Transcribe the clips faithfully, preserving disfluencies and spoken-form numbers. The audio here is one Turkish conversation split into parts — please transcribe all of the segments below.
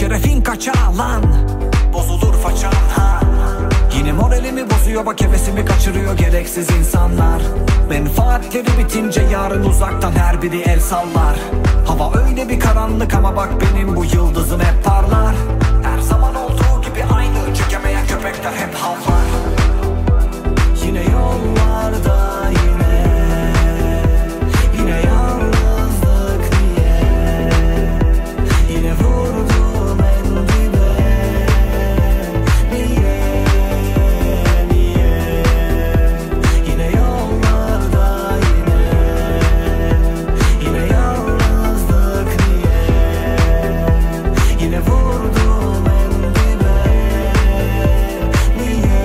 şerefin kaça lan, bozulur façan ha. Yine moralimi bozuyor bak, hevesimi kaçırıyor gereksiz insanlar. Menfaatleri bitince yarın uzaktan her biri el sallar. Hava öyle bir karanlık ama bak benim bu yıldızım hep parlar. Her zaman olduğu gibi aynı, çekemeyen köpekler hep havlar. Yine yollarda yine, yine yalnızlık niye, yine vurdum en dibe, niye, niye, yine yollarda yine, yine yalnızlık niye, yine vurdum en dibe, niye,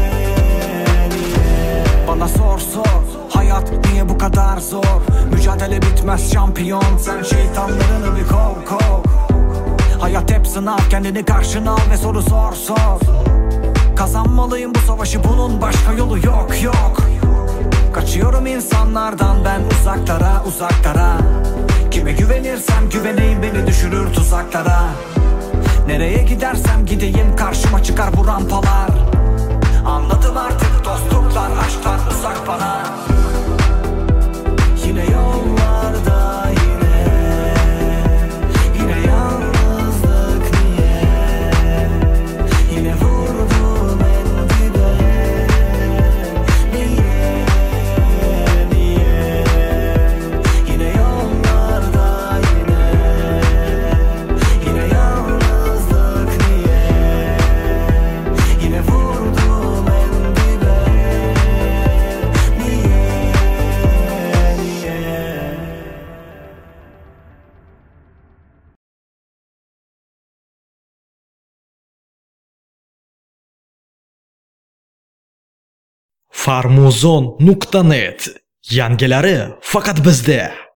niye. Bana sor sor, hayat niye bu kadar zor? Mücadele bitmez şampiyon, sen şeytanlarını bir kov kov. Hayat hep sınav, kendini karşına al ve soru sor sor. Kazanmalıyım bu savaşı, bunun başka yolu yok yok. Kaçıyorum insanlardan ben uzaklara uzaklara. Kime güvenirsem güveneyim beni düşürür tuzaklara. Nereye gidersem gideyim karşıma çıkar bu rampalar. Anladım artık dostluklar aşktan uzak bana. Yine yollarda yine, yine yalnızlık niye, yine vurdum en dibe, niye, niye, yine yollarda yine, yine yalnızlık niye, yine vurdum en dibe, niye, niye. farmuzon nuqta net yangilari faqat bizda.